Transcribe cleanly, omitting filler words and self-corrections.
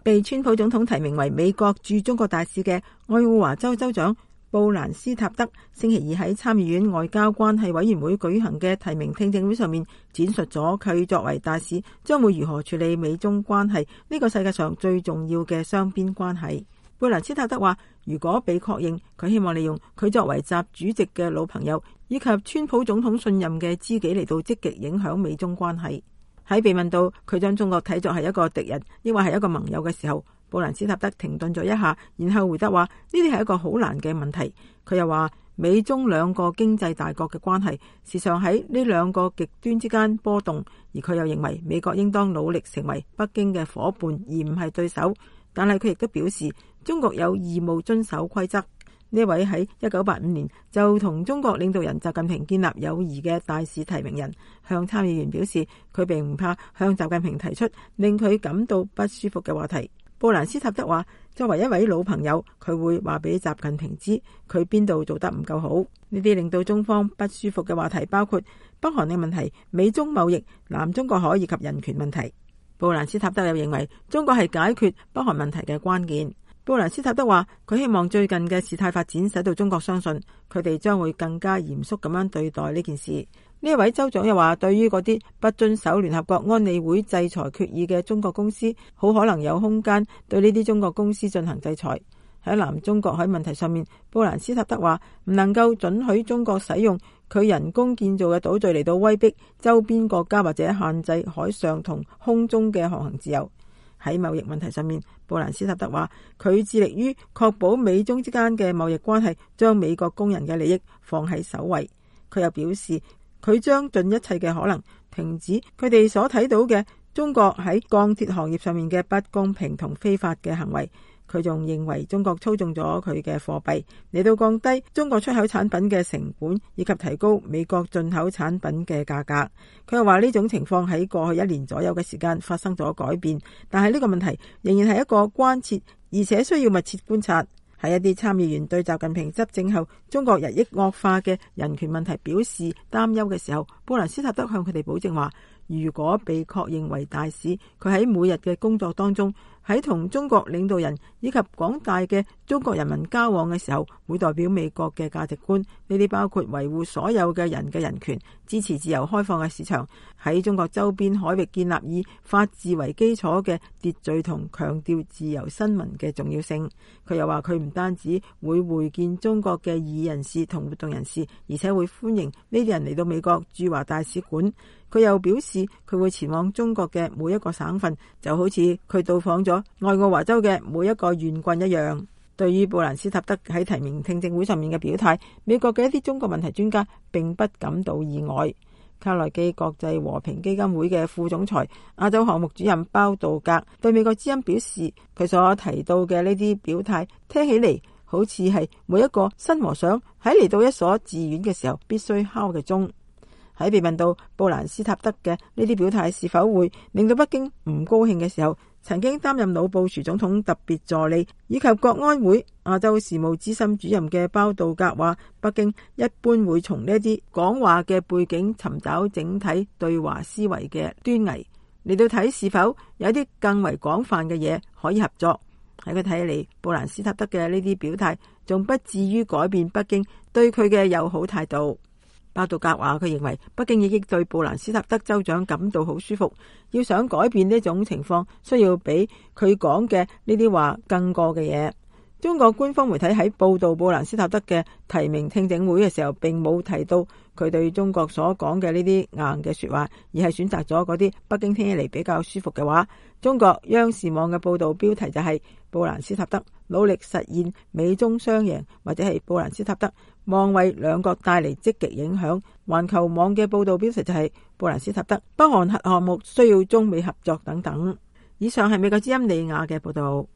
被川普總統提名為美國駐中國大使嘅愛奧華州州長布蘭斯塔德星期二喺參議院外交關係委員會舉行嘅提名聽證會上面展述咗佢作為大使將會如何處理美中關係呢個世界上最重要嘅雙邊關係。布蘭斯塔德話，如果被確認，佢希望利用佢作為習主席嘅老朋友以及川普總統信任嘅知己嚟到積極影響美中關係。喺被問到佢將中國睇作係一個敵人抑或係一個盟友嘅時候，布蘭斯塔德停頓咗一下，然後回答話呢啲係一個好難嘅問題。佢又話美中兩個經濟大國嘅關係時常喺呢兩個極端之間波動，而佢又認為美國應當努力成為北京嘅夥伴而唔係對手。但係佢亦都表示中國有義務遵守規則。呢位喺1985年就同中國領導人習近平建立友誼嘅大使提名人向參議員表示，佢並唔怕向習近平提出令佢感到不舒服嘅話題。布蘭斯塔德話，作為一位老朋友，佢會話俾習近平知佢邊度做得唔夠好。呢啲令到中方不舒服嘅話題包括北韓嘅問題、美中貿易、南中國海以及人權問題。布蘭斯塔德又認為中國係解決北韓問題嘅關鍵。布蘭斯塔德話，佢希望最近嘅事態發展使到中國相信佢哋將會更加嚴肅咁樣對待呢件事。呢一位州長又話，對於嗰啲不遵守聯合國安理會制裁決議嘅中國公司，好可能有空間對呢啲中國公司進行制裁。喺南中國海問題上面，布蘭斯塔德話唔能夠准許中國使用佢人工建造嘅島嶼嚟到威逼周邊國家或者限制海上同空中嘅航行自由。喺貿易問題上面，布蘭斯塔德話佢致力於確保美中之間嘅貿易關係將美國工人嘅利益放喺首位。佢又表示佢將盡一切嘅可能停止佢哋所睇到嘅中國喺鋼鐵行業上面嘅不公平同非法嘅行為。佢仲認為中國操縱咗佢嘅貨幣嚟到降低中國出口產品嘅成本，以及提高美國進口產品嘅價格。佢又話呢種情況喺過去1年左右嘅時間發生咗改變，但係呢個問題仍然係一個關切，而且需要密切觀察。喺一啲參議員對習近平執政後中國日益惡化嘅人權問題表示擔憂嘅時候，布蘭斯塔德向佢哋保證話，如果被確認為大使，佢喺每日嘅工作當中，喺同中國領導人以及廣大嘅中國人民交往嘅時候，會代表美國嘅價值觀，呢啲包括維護所有嘅人嘅人權，支持自由開放嘅市場，喺中國周邊海域建立以法治為基礎嘅秩序，同強調自由新聞嘅重要性。佢又話佢唔單止會會見中國嘅異議人士同活動人士，而且會歡迎呢啲人嚟到美國駐華大使館。佢又表示佢會前往中國嘅每一個省份，就好似佢到訪咗愛奧華州嘅每一個縣郡一樣。對於布蘭斯塔德喺提名聽證會上面嘅表態，美國嘅一啲中國問題專家並不感到意外。卡內基國際和平基金會嘅副總裁、亞洲項目主任包道格對美國之音表示，佢所提到嘅呢啲表態聽起嚟好似係每一個新和尚喺嚟到一所寺院嘅時候必須敲嘅鐘。喺被問到布蘭斯塔德嘅呢啲表態是否會令到北京唔高興嘅時候，曾經擔任老布殊總統特別助理以及國安會亞洲事務資深主任嘅包道格話，北京一般會從呢啲講話嘅背景尋找整體對華思維嘅端倪，嚟到睇是否有啲更為廣泛嘅嘢可以合作。喺佢睇嚟，布蘭斯塔德嘅呢啲表態仲不至於改變北京對佢嘅友好態度。包道格話，佢認為北京已經對布蘭斯塔德州長感到好舒服，要想改變呢種情況，需要比佢講嘅呢啲話更過嘅嘢。中國官方媒體喺報道布蘭斯塔德嘅提名聽證會嘅時候，並冇提到佢對中國所講嘅呢啲硬嘅說話，而係選擇咗嗰啲北京聽起嚟比較舒服嘅話。中國央視網嘅報道標題就係布蘭斯塔德努力實現美中雙贏，或者係布蘭斯塔德望為兩國帶嚟積極影響。環球網嘅報道標題就係布蘭斯塔德北韓核項目需要中美合作等等。以上係美國之音利亞嘅報道。